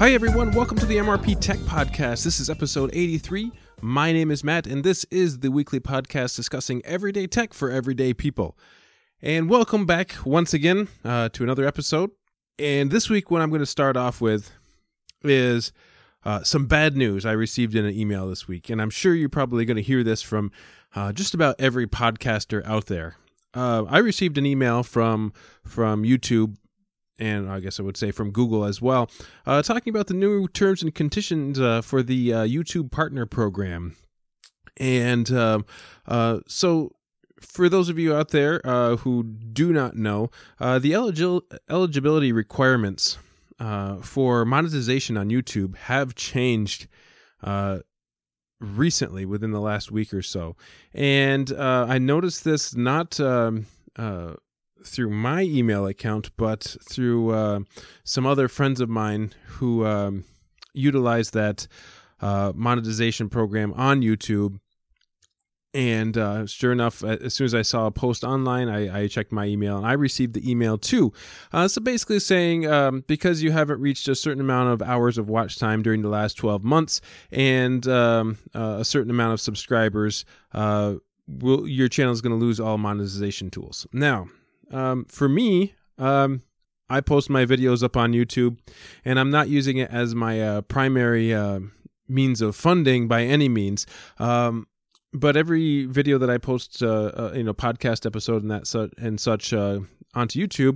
Hi everyone, welcome to the MRP Tech Podcast. This is episode 83. My name is Matt, and this is the weekly podcast discussing everyday tech for everyday people. And welcome back once again to another episode. And this week, what I'm going to start off with is some bad news I received in an email this week. And I'm sure you're probably going to hear this from just about every podcaster out there. I received an email from YouTube, and I guess I would say from Google as well, talking about the new terms and conditions for the YouTube Partner Program. And so for those of you out there who do not know, the eligibility requirements for monetization on YouTube have changed recently within the last week or so. And I noticed this not through my email account, but through some other friends of mine who utilize that monetization program on YouTube. And sure enough, as soon as I saw a post online, I checked my email, and I received the email too. So basically saying, because you haven't reached a certain amount of hours of watch time during the last 12 months and a certain amount of subscribers, your channel is going to lose all monetization tools. Now, for me, I post my videos up on YouTube, and I'm not using it as my primary means of funding by any means. But every video that I post, podcast episode and such onto YouTube,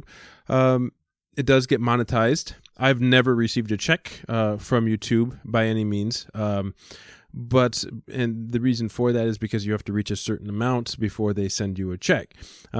it does get monetized. I've never received a check from YouTube by any means. But the reason for that is because you have to reach a certain amount before they send you a check.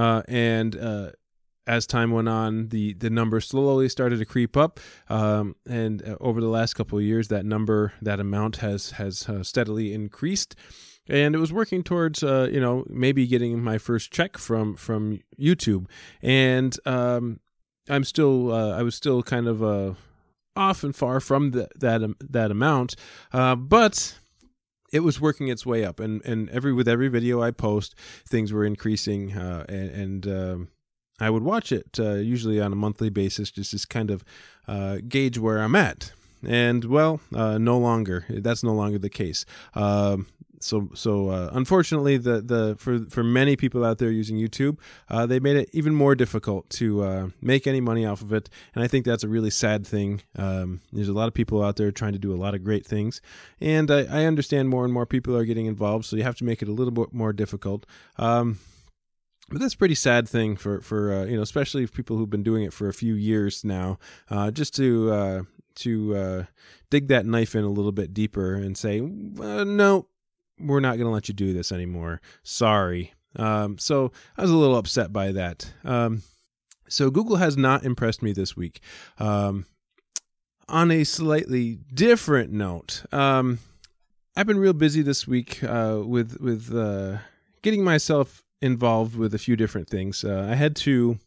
And as time went on, the number slowly started to creep up. And over the last couple of years, that amount has steadily increased. And it was working towards, maybe getting my first check from YouTube. And I was still kind of off and far from that amount, but it was working its way up. And with every video I post, things were increasing, and I would watch it usually on a monthly basis, just to kind of gauge where I'm at. And well, no longer. That's no longer the case. So unfortunately, for many people out there using YouTube, they made it even more difficult to make any money off of it, and I think that's a really sad thing. There's a lot of people out there trying to do a lot of great things, and I understand more and more people are getting involved, so you have to make it a little bit more difficult. But that's a pretty sad thing for especially people who've been doing it for a few years now, just to dig that knife in a little bit deeper and say, no, we're not going to let you do this anymore. Sorry. So I was a little upset by that. So Google has not impressed me this week. On a slightly different note, I've been real busy this week with getting myself involved with a few different things. I had to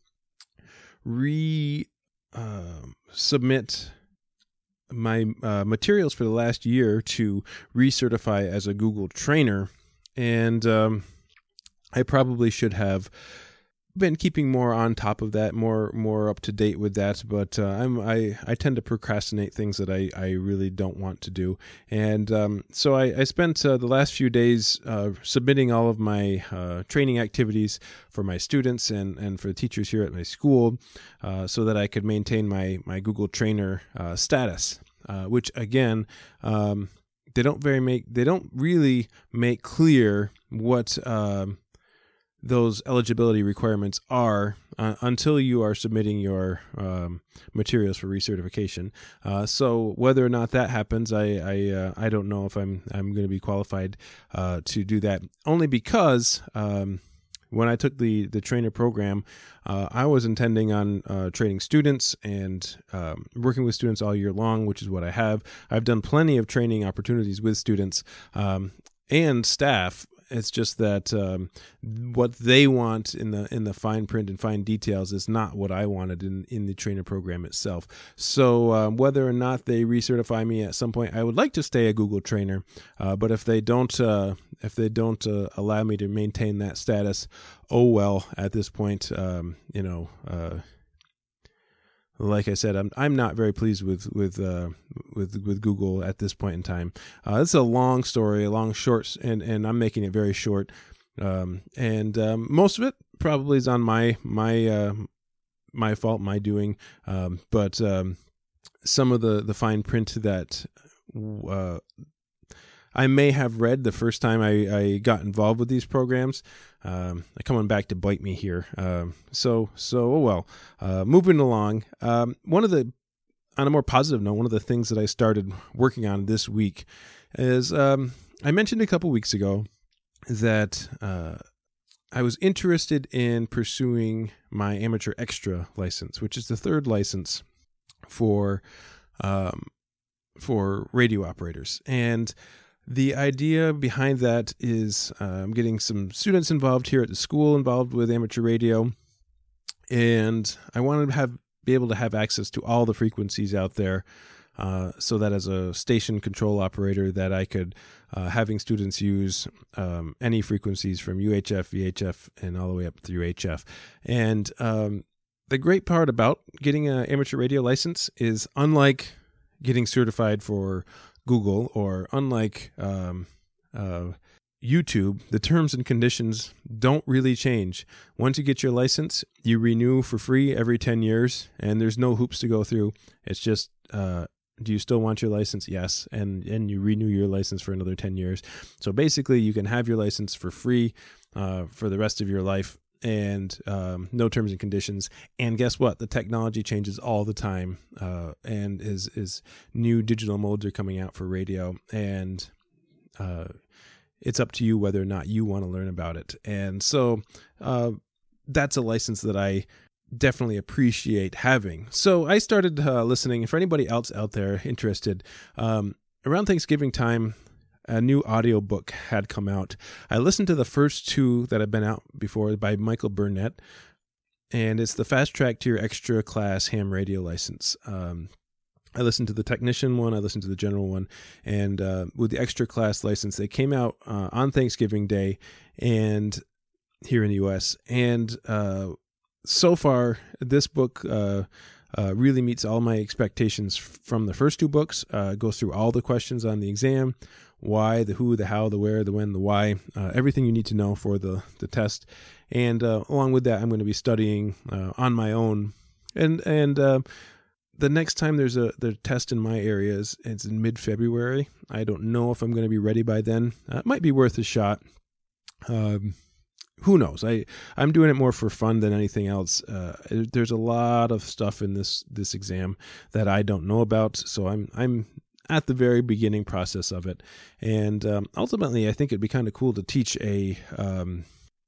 submit my materials for the last year to recertify as a Google trainer, and I probably should have been keeping more on top of that, more up to date with that, but I tend to procrastinate things that I really don't want to do, and so I spent the last few days submitting all of my training activities for my students and for the teachers here at my school, so that I could maintain my Google trainer status, which again, they don't really make clear what those eligibility requirements are until you are submitting your materials for recertification. So whether or not that happens, I don't know if I'm going to be qualified to do that. Only because when I took the trainer program, I was intending on training students and working with students all year long, which is what I have. I've done plenty of training opportunities with students and staff. It's just that what they want in the fine print and fine details is not what I wanted in the trainer program itself. So whether or not they recertify me at some point, I would like to stay a Google trainer. But if they don't allow me to maintain that status, oh well. At this point, like I said, I'm not very pleased with Google at this point in time. It's a long story, a long short, and I'm making it very short. Most of it probably is on my fault, my doing. But some of the fine print that I may have read the first time I got involved with these programs, coming back to bite me here. Moving along. On a more positive note, one of the things that I started working on this week is, I mentioned a couple weeks ago that I was interested in pursuing my amateur extra license, which is the third license for radio operators. And the idea behind that is I'm getting some students involved here at the school involved with amateur radio, and I want to be able to have access to all the frequencies out there, so that as a station control operator that I could having students use any frequencies from UHF, VHF, and all the way up through HF. And the great part about getting an amateur radio license is, unlike getting certified for Google, or unlike YouTube, the terms and conditions don't really change. Once you get your license, you renew for free every 10 years, and there's no hoops to go through. It's just, do you still want your license? Yes. And you renew your license for another 10 years. So basically, you can have your license for free for the rest of your life, and no terms and conditions. And guess what? The technology changes all the time, and is new digital modes are coming out for radio, and it's up to you whether or not you want to learn about it. And so that's a license that I definitely appreciate having. So I started listening. For anybody else out there interested, around Thanksgiving time, a new audiobook had come out. I listened to the first two that have been out before by Michael Burnett, and it's the Fast Track to Your Extra Class Ham Radio License. I listened to the technician one, I listened to the general one, and with the extra class license, they came out on Thanksgiving Day and here in the U.S. And so far, this book really meets all my expectations from the first two books. Goes through all the questions on the exam: why, the who, the how, the where, the when, the why, everything you need to know for the test. And along with that, I'm going to be studying on my own. And the next time there's the test in my area it's in mid-February. I don't know if I'm going to be ready by then. It might be worth a shot. Who knows? I'm doing it more for fun than anything else. There's a lot of stuff in this exam that I don't know about, so I'm at the very beginning process of it. And ultimately, I think it'd be kind of cool to teach an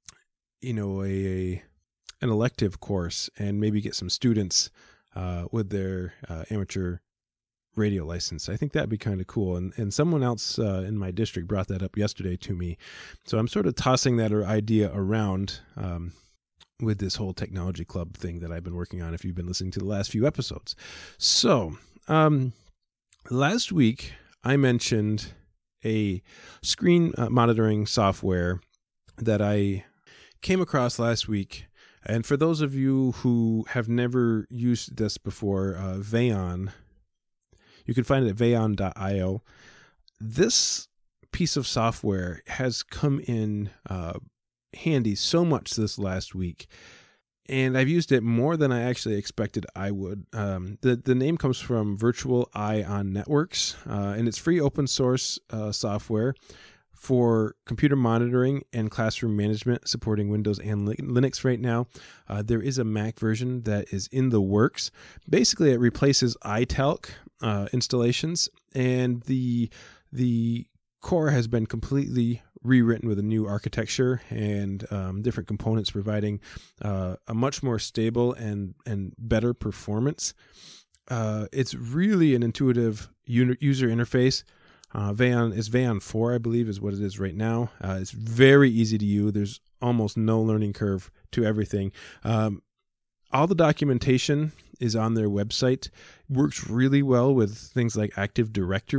elective course and maybe get some students with their amateur radio license. I think that'd be kind of cool. And someone else in my district brought that up yesterday to me. So I'm sort of tossing that idea around with this whole technology club thing that I've been working on, if you've been listening to the last few episodes. So last week I mentioned a screen monitoring software that I came across last week. And for those of you who have never used this before, Vayon, you can find it at vayon.io. This piece of software has come in handy so much this last week, and I've used it more than I actually expected I would. The name comes from Virtual Eye on Networks, and it's free open source software for computer monitoring and classroom management, supporting Windows and Linux right now. There is a Mac version that is in the works. Basically, it replaces iTalk installations, and the core has been completely rewritten with a new architecture and different components, providing a much more stable and better performance. It's really an intuitive user interface. Vayon is Vayon 4, I believe, is what it is right now. It's very easy to use. There's almost no learning curve to everything. All the documentation is on their website. Works really well with things like Active Directory.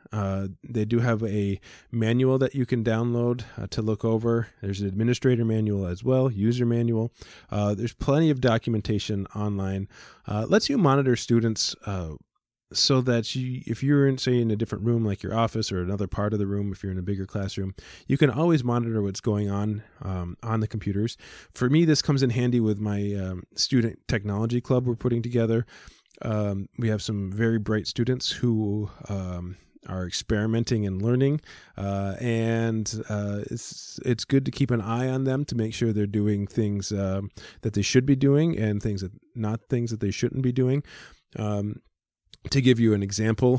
They do have a manual that you can download to look over. There's an administrator manual as well, user manual. There's plenty of documentation online. Lets you monitor students so that if you're in, say, in a different room like your office or another part of the room, if you're in a bigger classroom, you can always monitor what's going on the computers. For me, this comes in handy with my student technology club we're putting together. We have some very bright students who are experimenting and learning, and it's good to keep an eye on them to make sure they're doing things that they should be doing and things that they shouldn't be doing. To give you an example,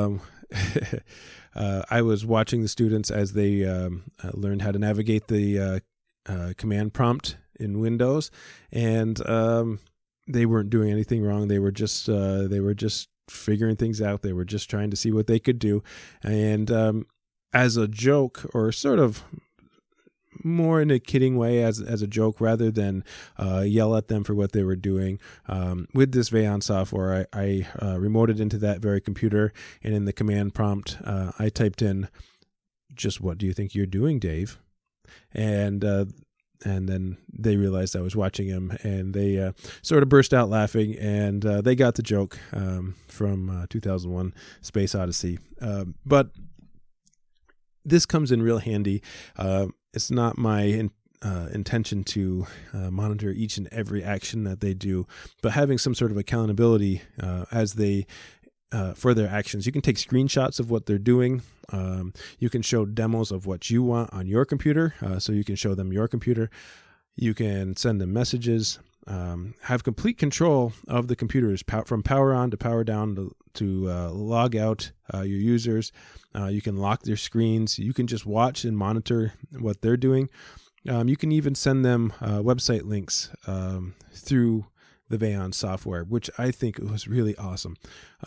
I was watching the students as they learned how to navigate the command prompt in Windows, and they weren't doing anything wrong. They were just figuring things out. They were just trying to see what they could do, and as a joke, or sort of more in a kidding way, as a joke, rather than yell at them for what they were doing. With this Vayon software, I remoted into that very computer, and in the command prompt, I typed in, "Just what do you think you're doing, Dave?" And then they realized I was watching him, and they sort of burst out laughing, and they got the joke from 2001: Space Odyssey. But this comes in real handy. It's not my intention to monitor each and every action that they do, but having some sort of accountability as they for their actions. You can take screenshots of what they're doing. You can show demos of what you want on your computer, so you can show them your computer. You can send them messages. Have complete control of the computers from power on to power down to log out your users. You can lock their screens. You can just watch and monitor what they're doing. You can even send them website links through the Vayon software, which I think was really awesome.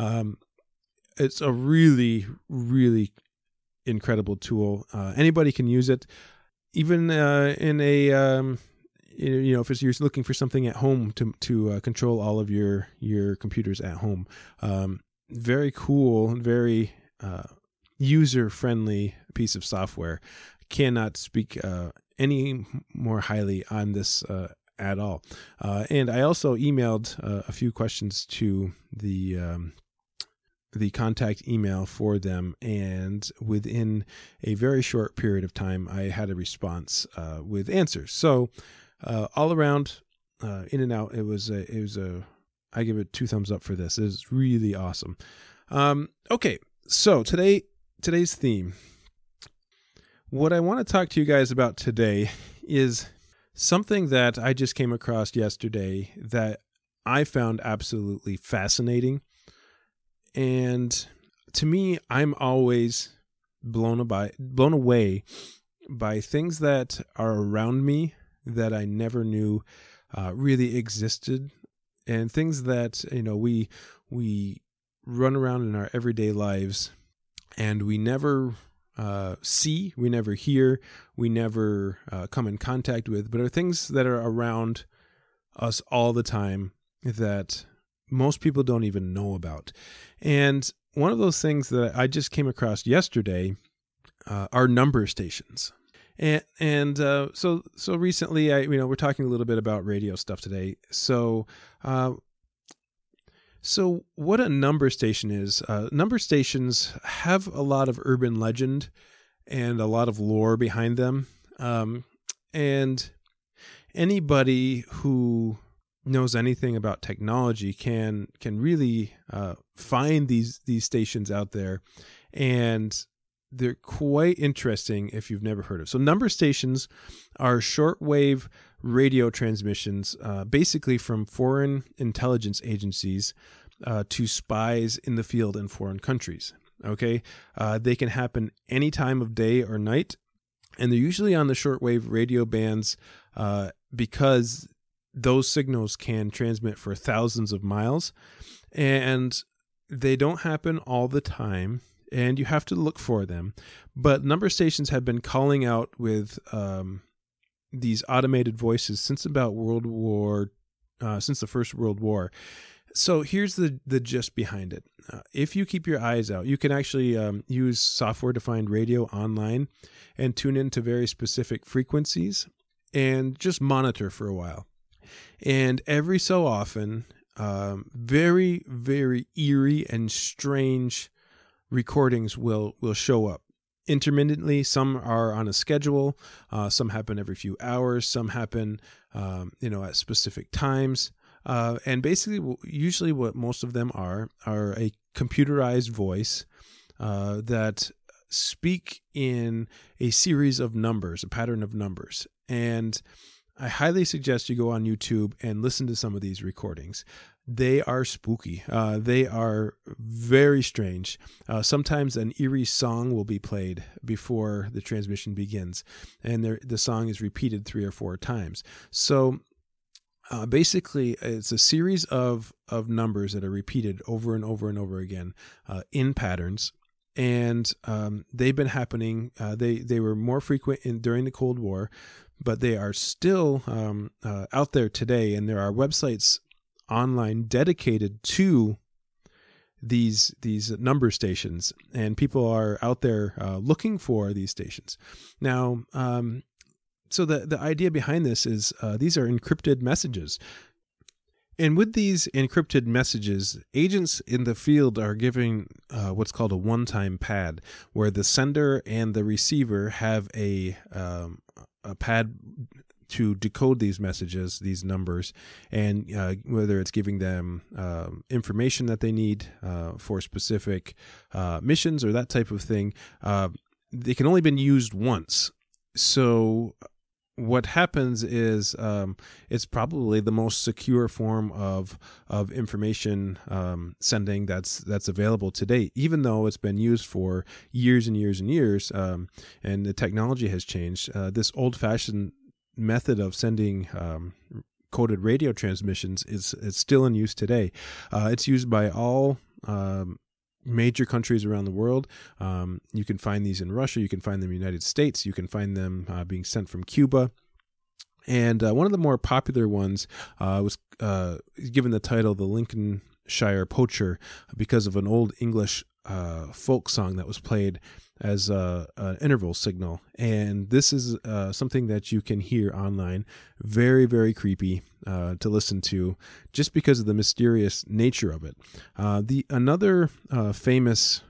It's a really, really incredible tool. Anybody can use it, even in a if you're looking for something at home to control all of your computers at home. Very cool, very user-friendly piece of software. Cannot speak any more highly on this at all. And I also emailed a few questions to the contact email for them, and within a very short period of time, I had a response with answers. So all around, in and out, it was I give it 2 thumbs up for this. It was really awesome. Okay, so today's theme. What I want to talk to you guys about today is something that I just came across yesterday that I found absolutely fascinating. And to me, I'm always blown away by things that are around me that I never knew really existed, and things that we run around in our everyday lives and we never see, we never hear, we never come in contact with, but are things that are around us all the time that most people don't even know about. And one of those things that I just came across yesterday are number stations. And so recently, we're talking a little bit about radio stuff today. So what a number station is, number stations have a lot of urban legend and a lot of lore behind them. And anybody who knows anything about technology can really find these stations out there, and they're quite interesting if you've never heard of. So number stations are shortwave radio transmissions, basically from foreign intelligence agencies to spies in the field in foreign countries. Okay, they can happen any time of day or night, and they're usually on the shortwave radio bands because those signals can transmit for thousands of miles, and they don't happen all the time, and you have to look for them. But number stations have been calling out with these automated voices since about since the First World War. So here's the gist behind it. If you keep your eyes out, you can actually use software-defined radio online and tune into very specific frequencies and just monitor for a while. And every so often, very, very eerie and strange recordings will show up. Intermittently, some are on a schedule. Some happen every few hours. Some happen, at specific times. And basically, usually what most of them are a computerized voice that speak in a series of numbers, a pattern of numbers. And I highly suggest you go on YouTube and listen to some of these recordings. They are spooky. They are very strange. Sometimes an eerie song will be played before the transmission begins, and the song is repeated 3 or 4 times. So basically, it's a series of numbers that are repeated over and over and over again in patterns. And they've been happening. They were more frequent during the Cold War, but they are still out there today. And there are websites online dedicated to these number stations, and people are out there looking for these stations. Now, so the idea behind this is these are encrypted messages. And with these encrypted messages, agents in the field are giving what's called a one-time pad, where the sender and the receiver have a pad to decode these messages, these numbers, and whether it's giving them information that they need for specific missions or that type of thing, they can only been used once. So what happens is it's probably the most secure form of information sending that's available today, even though it's been used for years and years and years, and the technology has changed. This old-fashioned method of sending coded radio transmissions is still in use today. It's used by all major countries around the world. You can find these in Russia. You can find them in the United States. You can find them being sent from Cuba. And one of the more popular ones was given the title "The Lincolnshire Poacher" because of an old English folk song that was played as an interval signal. And this is something that you can hear online. Very, very creepy to listen to, just because of the mysterious nature of it. Another famous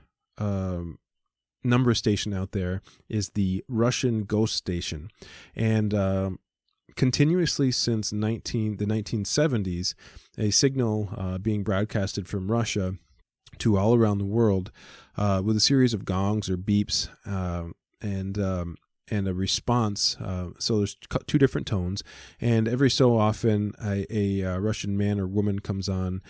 number station out there is the Russian Ghost Station. And continuously since the 1970s, a signal being broadcasted from Russia to all around the world with a series of gongs or beeps and a response. So there's 2 different tones, and every so often a Russian man or woman comes on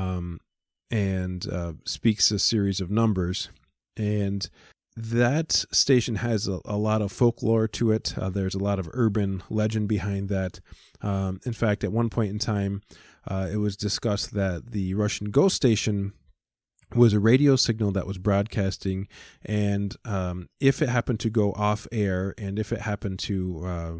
and speaks a series of numbers. And that station has a lot of folklore to it. There's a lot of urban legend behind that. In fact, at one point in time, it was discussed that the Russian Ghost Station was a radio signal that was broadcasting, and if it happened to go off air, and if it happened to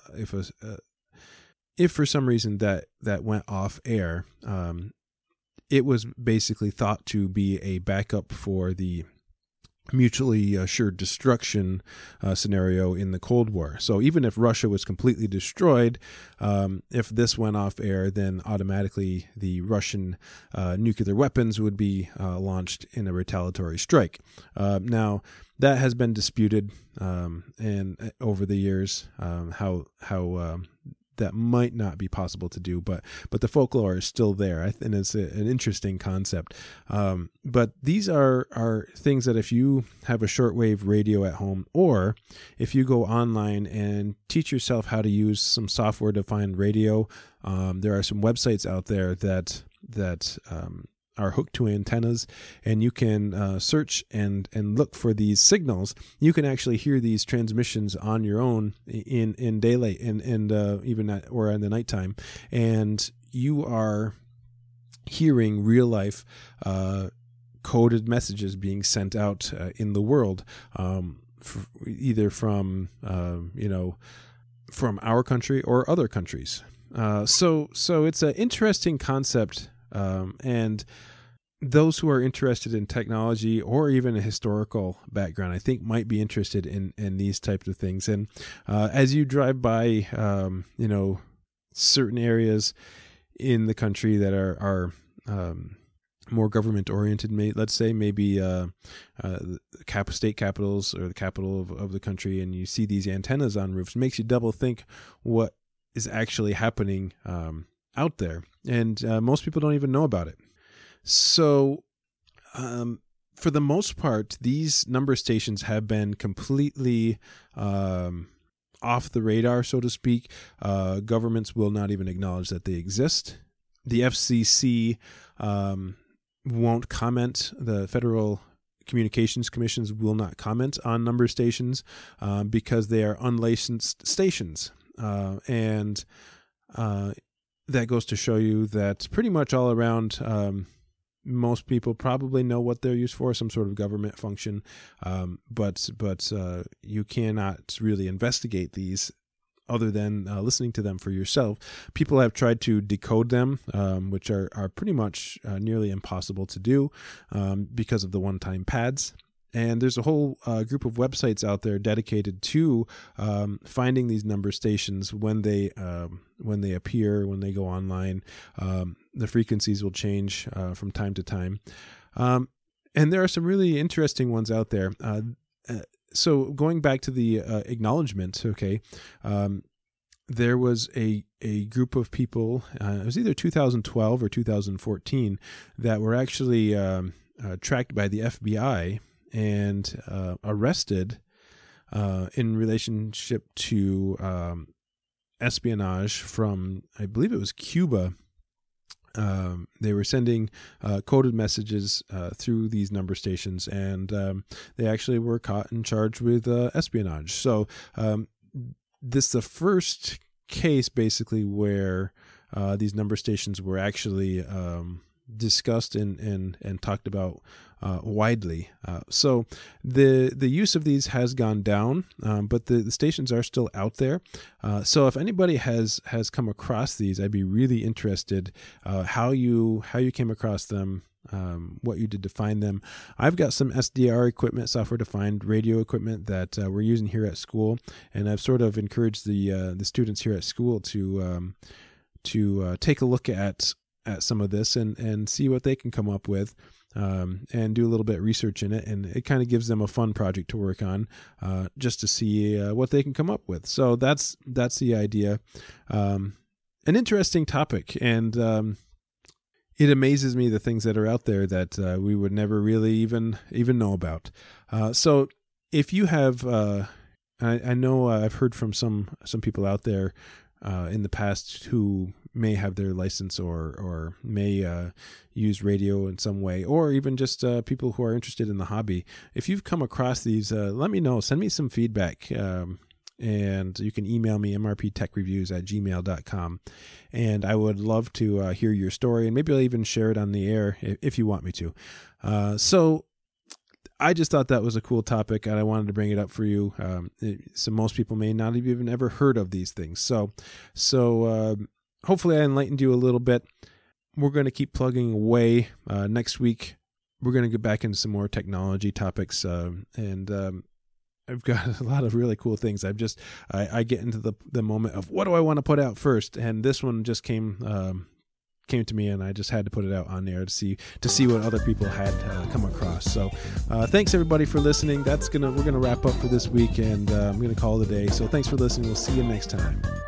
if for some reason that went off air, it was basically thought to be a backup for the mutually assured destruction scenario in the Cold War. So even if Russia was completely destroyed, if this went off air, then automatically the Russian nuclear weapons would be launched in a retaliatory strike. Now, that has been disputed and over the years, how that might not be possible to do, but the folklore is still there, and it's an interesting concept. But these are things that if you have a shortwave radio at home, or if you go online and teach yourself how to use some software-defined radio, there are some websites out there that are hooked to antennas, and you can search and look for these signals. You can actually hear these transmissions on your own in daylight and even or in the nighttime, and you are hearing real life coded messages being sent out in the world, either from from our country or other countries. So it's an interesting concept And those who are interested in technology or even a historical background, I think might be interested in these types of things. And as you drive by, certain areas in the country that are more government oriented, let's say maybe state capitals or the capital of the country, and you see these antennas on roofs, it makes you double think what is actually happening out there. And most people don't even know about it. So for the most part, these number stations have been completely off the radar, so to speak. Governments will not even acknowledge that they exist. The FCC won't comment. The Federal Communications Commissions will not comment on number stations because they are unlicensed stations. And that goes to show you that pretty much all around, most people probably know what they're used for, some sort of government function, but you cannot really investigate these other than listening to them for yourself. People have tried to decode them, which are pretty much nearly impossible to do because of the one-time pads. And there's a whole group of websites out there dedicated to finding these number stations when they appear, when they go online. The frequencies will change from time to time. And there are some really interesting ones out there. So going back to the acknowledgement, okay, there was a group of people, it was either 2012 or 2014, that were actually tracked by the FBI and arrested in relationship to espionage from, I believe it was Cuba. They were sending coded messages through these number stations, and they actually were caught and charged with espionage. So this is the first case, basically, where these number stations were actually discussed and talked about widely. So the use of these has gone down, but the stations are still out there. So if anybody has come across these, I'd be really interested how you came across them, what you did to find them. I've got some SDR equipment, software defined radio equipment, that we're using here at school, and I've sort of encouraged the students here at school to take a look at some of this and see what they can come up with, and do a little bit of research in it. And it kind of gives them a fun project to work on, just to see what they can come up with. So that's the idea. An interesting topic, and it amazes me the things that are out there that we would never really even know about. So if you have, I know I've heard from some people out there in the past who may have their license or may use radio in some way, or even just people who are interested in the hobby. If you've come across these, let me know. Send me some feedback. And you can email me, mrptechreviews@gmail.com. And I would love to hear your story, and maybe I'll even share it on the air if you want me to. So I just thought that was a cool topic, and I wanted to bring it up for you. So most people may not have even ever heard of these things. So hopefully I enlightened you a little bit. We're going to keep plugging away. Next week, we're going to get back into some more technology topics, and I've got a lot of really cool things. I get into the moment of what do I want to put out first, and this one just came to me, and I just had to put it out on there to see what other people had come across. So thanks everybody for listening. We're gonna wrap up for this week, and I'm gonna call it a day. So thanks for listening. We'll see you next time.